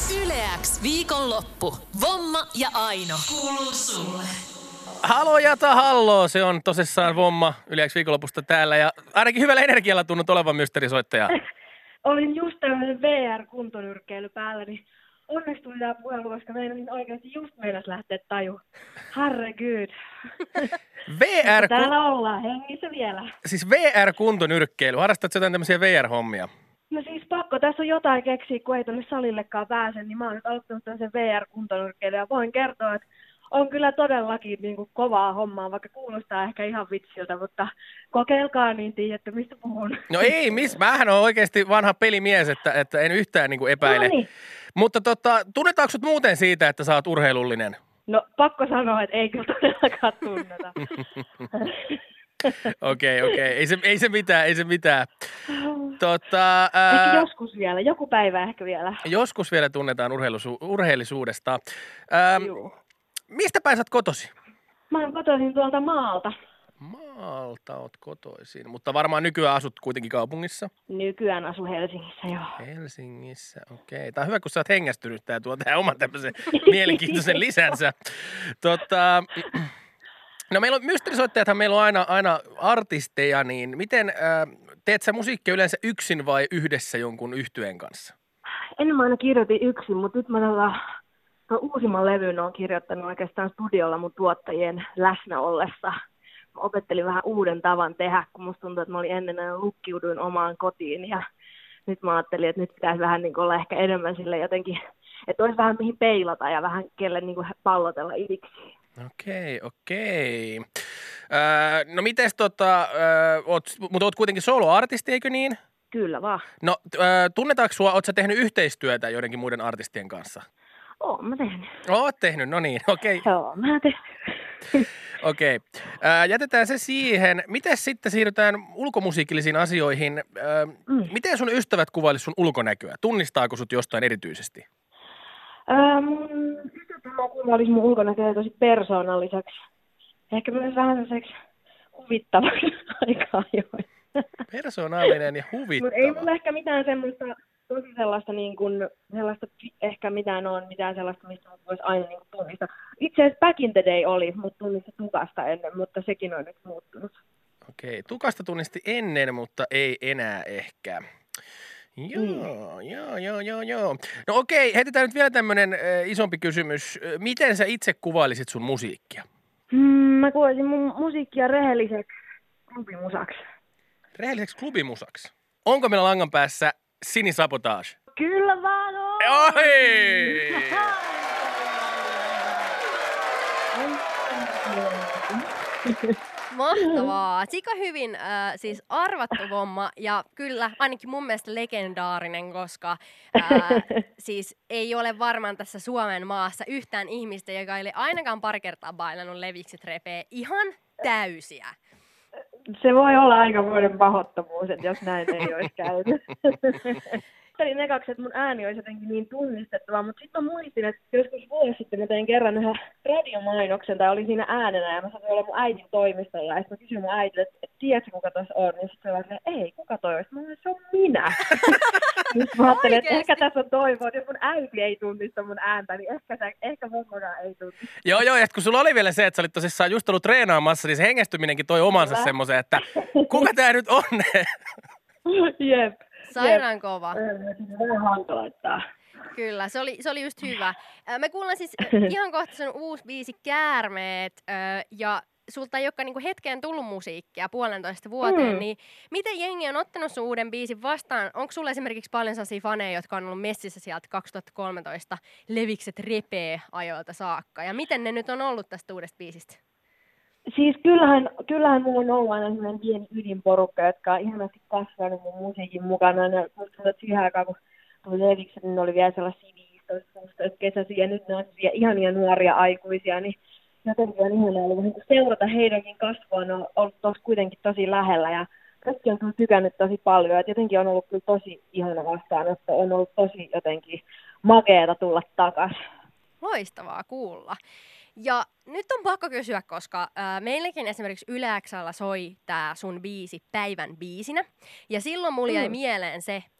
Yle X viikonloppu. Vomma ja Aino. Kuuluu sulle. Halo Jata, hallo. Se on tosissaan Vomma Yle X viikonlopusta täällä ja ainakin hyvällä energialla tunnut olevan mysteerisoittaja. Olin just tämmöinen VR-kuntonyrkkeily päällä, niin onnistui tämä puhelu, koska meinasin oikeasti just meinas lähteä taju. Herregud. VR... Täällä ollaan hengissä vielä. Siis VR-kuntonyrkkeily. Harrastatko jotain tämmöisiä VR-hommia? No siis pakko, tässä on jotain keksiä, kun ei tonne salillekaan pääse, niin mä oon nyt aloittanut tämmöisen VR-kuntonyrkkeilyn ja voin kertoa, että on kyllä todellakin niin kuin kovaa hommaa, vaikka kuulostaa ehkä ihan vitsiltä, mutta kokeilkaa niin tiedätte, mistä puhun. No ei, mähän on oikeasti vanha pelimies, että en yhtään niin kuin epäile. No niin. Mutta tunnetaanko sut muuten siitä, että sä oot urheilullinen? No pakko sanoa, että ei kyllä todellakaan tunneta. Okei. Ei se mitään. Ehkä joskus vielä, joku päivä ehkä vielä. Joskus vielä tunnetaan urheillisuudesta. Mistä päin sä oot kotosi? Mä oon kotoisin tuolta maalta. Maalta oot kotoisin, mutta varmaan nykyään asut kuitenkin kaupungissa? Nykyään asun Helsingissä, joo. Helsingissä, okei. Tää on hyvä, kun sä oot hengästynyt tää tuo tähän oman tämmöisen mielenkiintoisen lisänsä. No meillä on mysteerisoittajathan, meillä on aina artisteja, niin miten teet sä musiikkia yleensä yksin vai yhdessä jonkun yhtyeen kanssa? Ennen mä aina kirjoitin yksin, mutta nyt mä tuon uusimman levyn olen kirjoittanut oikeastaan studiolla mun tuottajien läsnä ollessa. Mä opettelin vähän uuden tavan tehdä, kun musta tuntuu, että mä olin ennen lukkiuduin omaan kotiin ja nyt mä ajattelin, että nyt pitäisi vähän niin kuin olla ehkä enemmän sille jotenkin, että olisi vähän mihin peilata ja vähän kelle niin kuin pallotella idiksi. Okei. No mites mutta oot kuitenkin soloartisti, eikö niin? Kyllä vaan. No tunnetaanko sua, oot sä tehnyt yhteistyötä joidenkin muiden artistien kanssa? Oon mä tehnyt. Oot tehnyt, no niin, okei. Joo, mä tehnyt. Okei. Jätetään se siihen. Miten sitten siirrytään ulkomusiikillisiin asioihin? Miten sun ystävät kuvailisivat sun ulkonäköä? Tunnistaako sut jostain erityisesti? Mä kuvailisin mun ulkonäköä tosi persoonalliseksi. Ehkä myös vähän sellaiseksi huvittavaksi aika ajoin. Persoonallinen ja huvittava. Mutta ei mulla ehkä mitään semmoista tosi sellaista niin kuin, sellaista ehkä mitään sellaista, mistä voisi aina niin kuin tunnistaa. Itse asiassa Back in the Day oli, mutta tunnisti Tukasta ennen, mutta sekin on nyt muuttunut. Okei, Tukasta tunnisti ennen, mutta ei enää ehkä. Joo. No okei, heitetään nyt vielä tämmönen isompi kysymys. Miten sä itse kuvailisit sun musiikkia? Mä kuvailisin mun musiikkia rehelliseksi klubimusaksi. Rehelliseksi klubimusaksi? Onko meillä langan päässä Sini Sabotage? Kyllä vaan on! Oi! Mahtavaa. Sika hyvin siis arvattu Vomma ja kyllä ainakin mun mielestä legendaarinen, koska siis ei ole varmaan tässä Suomen maassa yhtään ihmistä, joka ei ainakaan pari kertaa bailannut Levikset repee ihan täysiä. Se voi olla aika vuoden pahoittomuus, että jos näin ei olisi käynyt. Ajattelin ekaksi, että mun ääni olisi jotenkin niin tunnistettava, mutta sitten mä muistin, että joskus vuosi sitten mä tein kerran yhden radiomainoksen, tai olin siinä äänenä, ja mä satuin olla mun äitin toimistolla, ja sitten mä kysyin mun äitille, että tiedätkö kuka tuossa on, ja sitten se oli, että ei, kuka toi on? Sitten mä olin, se on minä. Nyt mä ajattelin, että ehkä tässä on toivoa, että jos mun äiti ei tunnista mun ääntä, niin ehkä Vommakaan ei tunnista. Joo, ja kun sulla oli vielä se, että sä olit tosissaan just ollut treenaamassa, niin se hengästyminenkin toi omansa semmoisen, että kuka tää nyt on? Jep. Sairaan kova. Vähän hankaloittaa. Kyllä, se oli just hyvä. Me kuullaan siis ihan kohta sun uusi biisi Käärmeet, ja sulta ei olekaan niinku hetkeen tullut musiikkia 1,5 vuoteen, niin miten jengi on ottanut sun uuden biisin vastaan? Onko sulla esimerkiksi paljon sellaisia faneja, jotka on ollut messissä sieltä 2013 Levikset repee ajoilta saakka? Ja miten ne nyt on ollut tästä uudesta biisistä? Siis kyllähän mulla on ollut aina sellainen pieni ydinporukka, jotka on ihanasti kasvanut mun musiikin mukana. Ja musta tuntuu, että siihen aikaan, kun tuli Levikset, niin ne oli vielä sellaisia 15-16 kesäisiä, ja nyt ne on ihania nuoria aikuisia, niin jotenkin on ihanaa ollut niin seurata heidänkin kasvua. Ne on ollut kuitenkin tosi lähellä, ja kaikki on kyllä tykännyt tosi paljon, että jotenkin on ollut kyllä tosi ihana vastaanotto. On ollut tosi jotenkin makeeta tulla takaisin. Loistavaa kuulla. Ja nyt on pakko kysyä, koska meilläkin esimerkiksi Yle X:llä soi tää sun biisi päivän biisinä. Ja silloin mulla jäi mieleen se,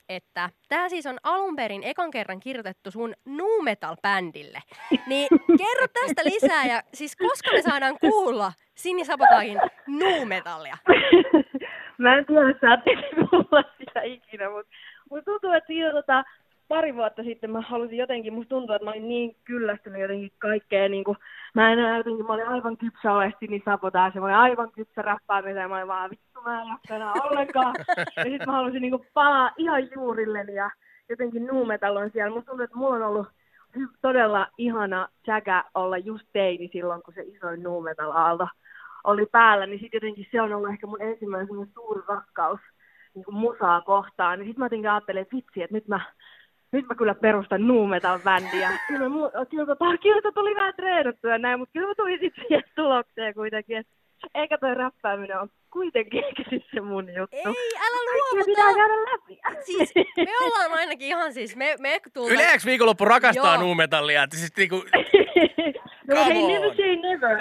että tää siis on alun perin ekan kerran kirjoitettu sun nu metal-bändille. Niin kerro tästä lisää ja siis koska me saadaan kuulla Sini Sabotagin nu metallia? Mä en tiedä, saatteeko kuulla sitä ikinä, mutta tuntuu, että siinä pari vuotta sitten mä halusin jotenkin, musta tuntuu, että mä olin niin kyllästynyt jotenkin kaikkeen, niin kuin, mä olin aivan kypsä ole Sini Sabotage, mä olin aivan kypsä räppäämisen ja mä olin vaan vittu, mä en jaksa enää ollenkaan. Ja sit mä halusin niin kuin palaa ihan juurilleni ja jotenkin nu metal on siellä. Musta tuntuu, että mulla on ollut todella ihana tsäkä olla just teini silloin, kun se isoin nu metal aalto oli päällä, niin sit jotenkin se on ollut ehkä mun ensimmäinen suuri rakkaus niin kuin musaa kohtaan. Niin sit mä jotenkin ajattelin, että vitsi, että nyt mä kyllä perustan nu metal-bändiä. Kyllä tuli vähän treenattua näin, mutta kyllä mä tulin sitten siihen tulokseen kuitenkin, että eikä toi räppääminen on kuitenkin se mun juttu. Ei, älä luovuta! Pitää käydä läpi. Siis me ollaan ainakin ihan siis, me tullaan... Yleensä viikonloppu rakastaa Joo. nu metallia, että siis niinku... No hei, on. never say never.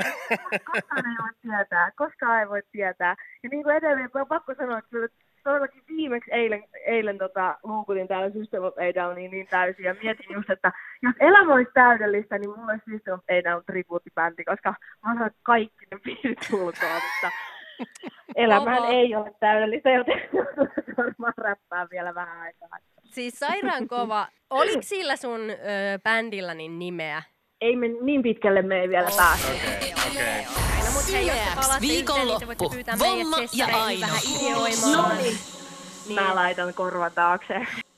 Koskaan ei voi tietää. Ja niin kuin edelleen, on pakko sanoa, että kyllä todellakin viimeksi eilen luukutin täällä System of a Downiin niin täysin ja mietin just, että jos elämä olisi täydellistä, niin mulla olisi System of a Down tribuuttibändi, koska mä osaan kaikki ne biisit ulkoa, mutta elämään ei ole täydellistä, joten varmaan räppää vielä vähän aikaa. Siis sairaan kova. Oliko sillä sun bändillä niin nimeä? Ei me niin pitkälle me ei vielä pääse. Okei. No mut hei, jos te palaatte yhteen, niin te voitte pyytää meidät Vomma ja sessereihin Aino. vähän ideoimaan. Mä laitan korvan taakse.